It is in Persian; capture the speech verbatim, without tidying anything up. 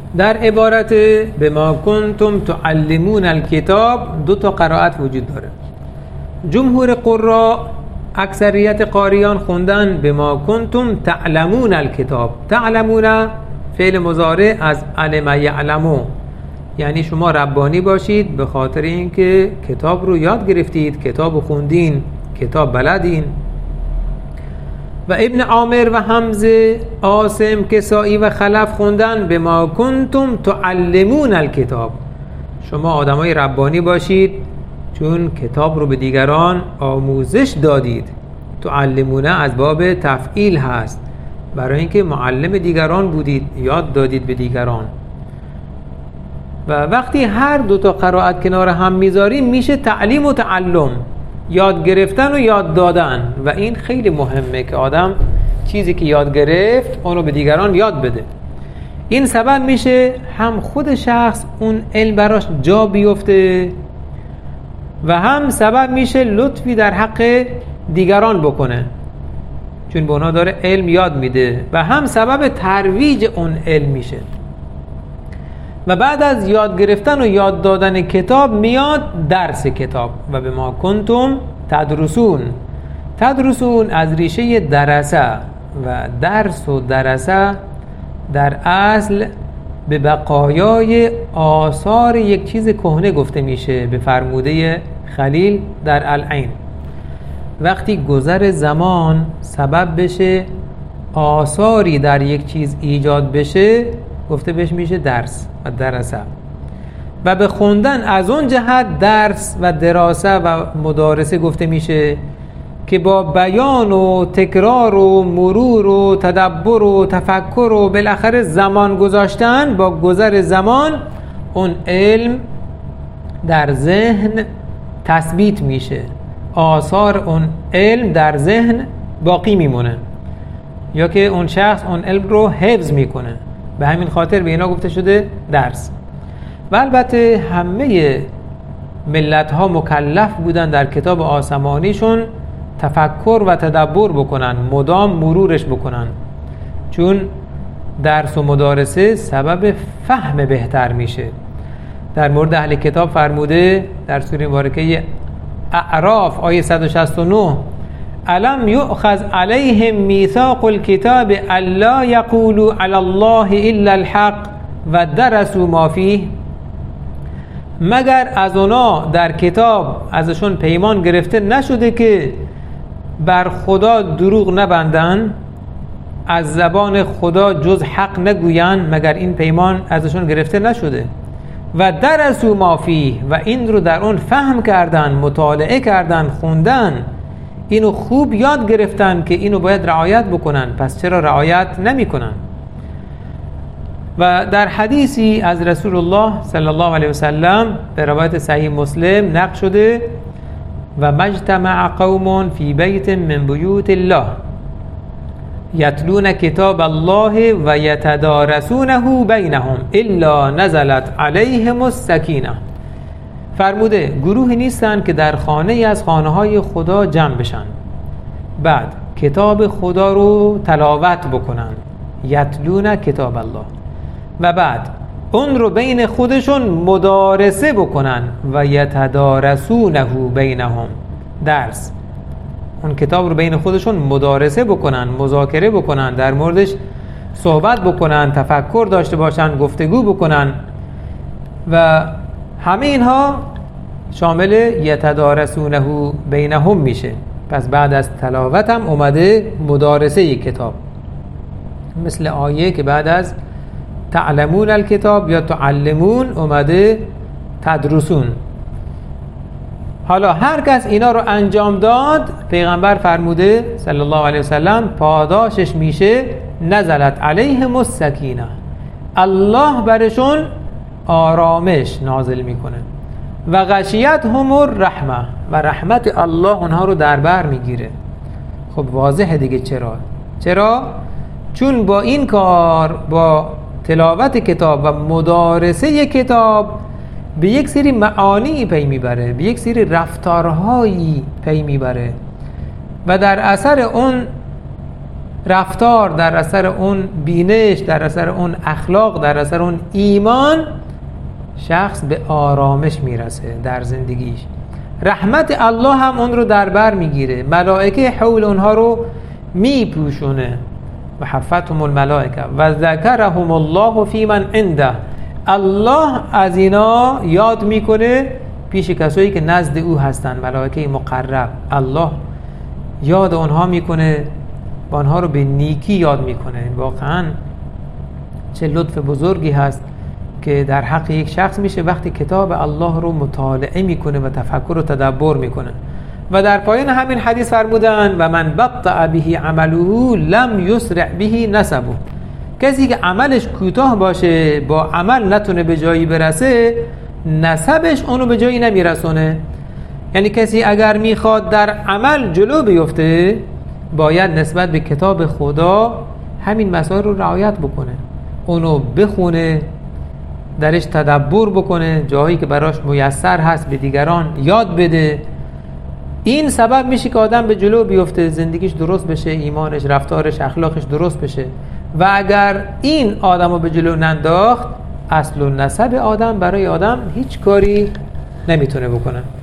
در عبارت بما کنتم تعلمون الکتاب دو تا قرائت وجود داره. جمهور قراء، اکثریت قاریان خوندن بما کنتم تعلمون الکتاب. تعلمون فعل مضارع از علم یعلمو، یعنی شما ربانی باشید به خاطر اینکه کتاب رو یاد گرفتید، کتاب رو خوندین، کتاب بلدین. و ابن عامر و حمزه، عاصم، کسائی و خلف خوندن بما کنتم تعلمون الکتاب. شما آدمای ربانی باشید چون کتاب رو به دیگران آموزش دادید. تعلمونه از باب تفعیل هست، برای اینکه معلم دیگران بودید، یاد دادید به دیگران. و وقتی هر دو تا قرائت کنار هم میذاریم میشه تعلیم و تعلم، یاد گرفتن و یاد دادن. و این خیلی مهمه که آدم چیزی که یاد گرفت اون رو به دیگران یاد بده. این سبب میشه هم خود شخص اون علم براش جا بیفته و هم سبب میشه لطفی در حق دیگران بکنه، چون به اونا داره علم یاد میده، و هم سبب ترویج اون علم میشه. و بعد از یاد گرفتن و یاد دادن کتاب میاد درس کتاب. و به ما کنتم تدرسون. تدرسون از ریشه درسه، و درس و درسه در اصل به بقایای آثار یک چیز کهنه گفته میشه، به فرموده خلیل در العین. وقتی گذر زمان سبب بشه آثاری در یک چیز ایجاد بشه، گفته بهش میشه درس و درسه. و به خوندن از اون جهت درس و دراسه و مدارسه گفته میشه که با بیان و تکرار و مرور و تدبر و تفکر و بالاخره زمان گذاشتن، با گذر زمان اون علم در ذهن تثبیت میشه، آثار اون علم در ذهن باقی میمونه، یا که اون شخص اون علم رو حفظ میکنه. به همین خاطر به اینا گفته شده درس. و البته همه ملت ها مکلف بودن در کتاب آسمانیشون تفکر و تدبر بکنن، مدام مرورش بکنن، چون درس و مدارسه سبب فهم بهتر میشه. در مورد اهل کتاب فرموده در سوره مبارکه اعراف آیه صد و شصت و نه: الم یؤخذ علیهم میثاق الکتاب الا یقولوا علی الله الا الحق و درسوا ما فیه. مگر از اونا در کتاب ازشون پیمان گرفته نشده که بر خدا دروغ نبندن، از زبان خدا جز حق نگوین؟ مگر این پیمان ازشون گرفته نشده؟ و درسوا ما فیه، و این رو در اون فهم کردن، مطالعه کردن، خوندن، اینو خوب یاد گرفتن که اینو باید رعایت بکنن، پس چرا رعایت نمی کنن؟ و در حدیثی از رسول الله صلی الله علیه وسلم به روایت صحیح مسلم نقل شده: و مجتمع قوم فی بیت من بیوت الله یتلون کتاب الله و یتدارسونه بینهم الا نزلت علیهم السکینه. فرموده گروه نیستن که در خانه از خانه های خدا جمع بشن، بعد کتاب خدا رو تلاوت بکنن، یتلون کتاب الله، و بعد اون رو بین خودشون مدارسه بکنن، و یتدارسونه بینهم، درس، اون کتاب رو بین خودشون مدارسه بکنن، مذاکره بکنن، در موردش صحبت بکنن، تفکر داشته باشن، گفتگو بکنن. و همه اینها شامل یتدارسونه بینهم میشه. پس بعد از تلاوت هم اومده مدارسه یک کتاب، مثل آیه که بعد از تعلمون الکتاب یا تعلمون اومده تدرسون. حالا هر کس اینا رو انجام داد، پیغمبر فرموده صلی الله علیه وسلم پاداشش میشه نزلت علیهم السکینه، الله برشون آرامش نازل میکنه، و غشیتهم الرحمه، و رحمت الله اونها رو در بر میگیره. خب واضحه دیگه. چرا؟ چرا؟ چون با این کار، با تلاوت کتاب و مدارسه کتاب، به یک سری معانی پی میبره، به یک سری رفتارهایی پی میبره، و در اثر اون رفتار، در اثر اون بینش، در اثر اون اخلاق، در اثر اون ایمان، شخص به آرامش میرسه در زندگیش. رحمت الله هم اون رو در بر میگیره، ملائکه حول اونها رو میپوشونه. و حفتهم الملائکه و ذکرهم الله فی من عنده. الله از اینا یاد میکنه پیش کسایی که نزد او هستن، ملائکه مقرب. الله یاد اونها میکنه و آنها رو به نیکی یاد میکنه. واقعا چه لطف بزرگی هست که در حق یک شخص میشه وقتی کتاب الله رو مطالعه میکنه و تفکر و تدبر میکنه. و در پایان همین حدیث فرمودن و من بطأ به عمله لم یسرع به نسبه. کسی که عملش کوتاه باشه، با عمل نتونه به جایی برسه، نسبش اونو به جایی نمیرسونه. یعنی کسی اگر میخواد در عمل جلو بیفته، باید نسبت به کتاب خدا همین مسائل رو رعایت بکنه، اونو بخونه، درش تدبر بکنه، جایی که براش میسر هست به دیگران یاد بده. این سبب میشه که آدم به جلو بیفته، زندگیش درست بشه، ایمانش، رفتارش، اخلاقش درست بشه. و اگر این آدم رو به جلو ننداخت، اصل و نسب آدم برای آدم هیچ کاری نمیتونه بکنه.